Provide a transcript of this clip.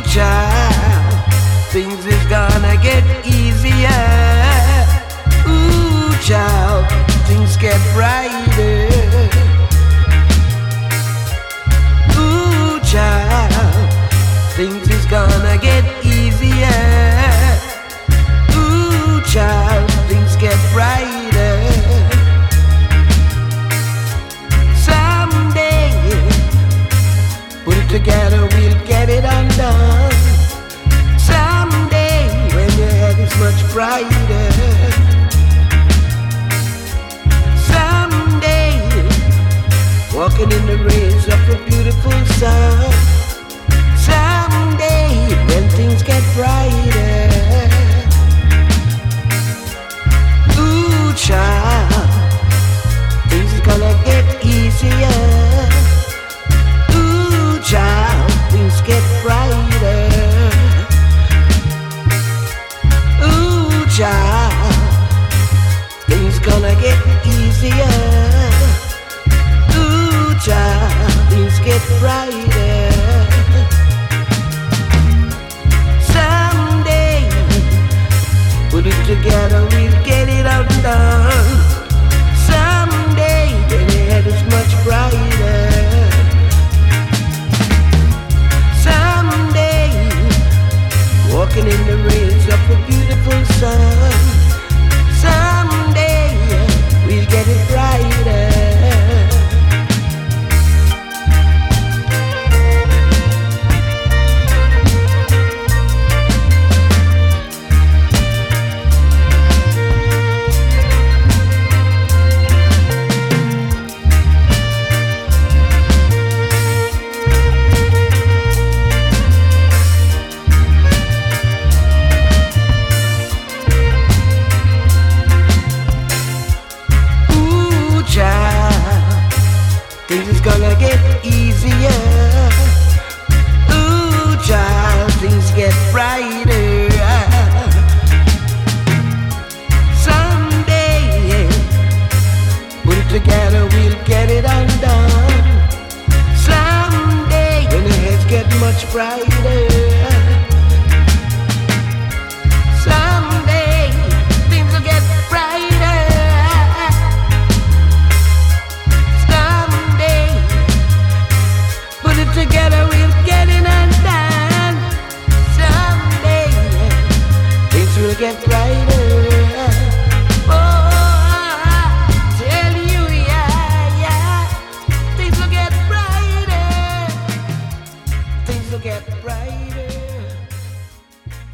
child, things is gonna get easier. Ooh, child, things get brighter. Ooh, child, things is gonna get easier. Ooh, child, things get brighter. Someday, put it together, we'll get it undone. Someday, when your head is much brighter. Someday, walking in the rays of a beautiful sun. Someday, when things get brighter. Ooh, child, things is gonna get easier. Ooh, child, things get brighter. Ooh, child, things gonna get easier. Ooh, child, things get brighter. Someday, put it together, we'll get it undone. Someday, when the head is much brighter. Someday, walking in the rays of a beautiful sun. Someday, we'll get it brighter. Things is gonna get easier. Ooh, child, things get brighter. Someday, put it together, we'll get it undone. Someday, when the heads get much brighter. Someday, things will get brighter. Together we'll get it undone. Someday things will get bright.